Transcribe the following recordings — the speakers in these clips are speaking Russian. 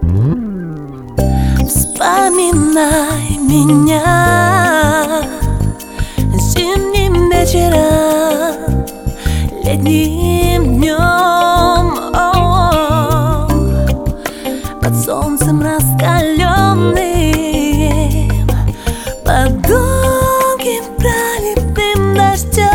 Вспоминай меня зимним вечером, летним днем, под солнцем раскаленным, под долгим проливным дождем.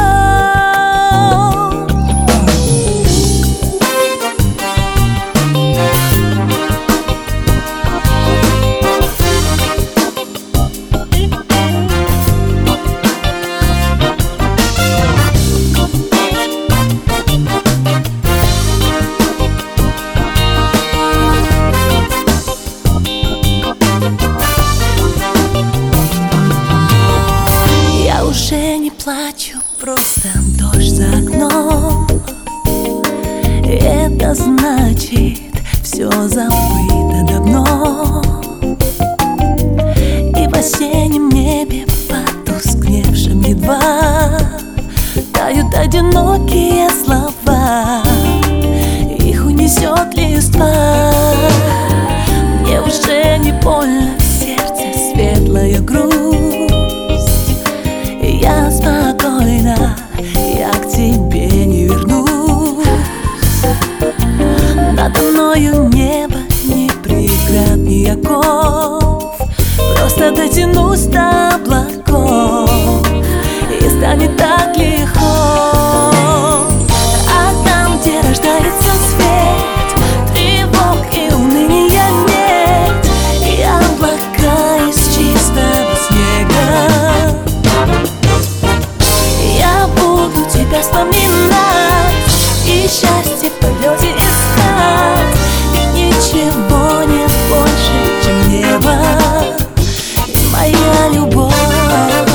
Уже не плачу, просто дождь за окном. Это значит, все забыто давно. И в осеннем небе, потускневшем едва, тают одинокие слова, их унесет листва. Мне уже не больно, в сердце светлая грусть. Я спокойна, я к тебе не вернусь. Надо мною небо, ни преград, ни оков. Просто дотянусь до облаков, и станет так легко. А там, где рождается свет, тревог и уныния нет, и облака из чистого снега. Тебя вспоминать и счастье в полете искать. Ведь ничего нет больше, чем небо и моя любовь.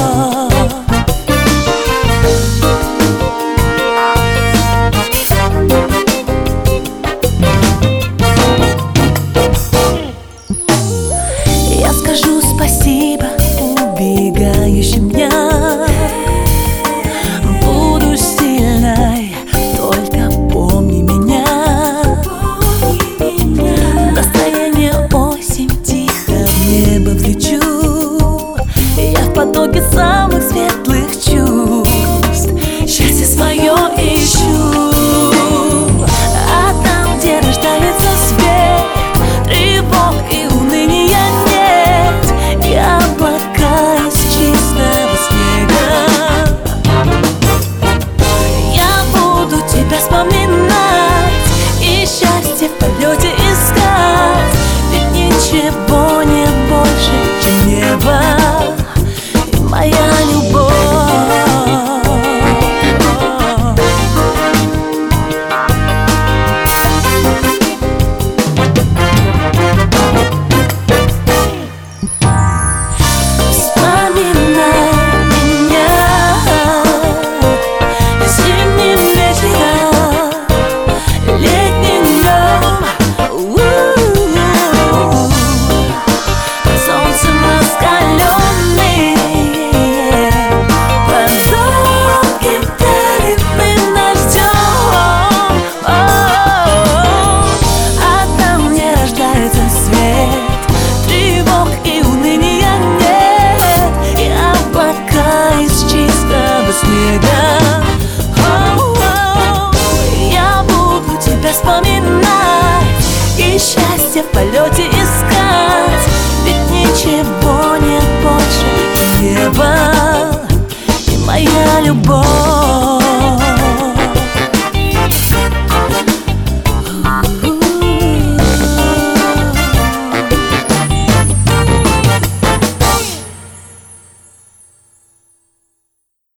Я скажу спасибо убегающим дням.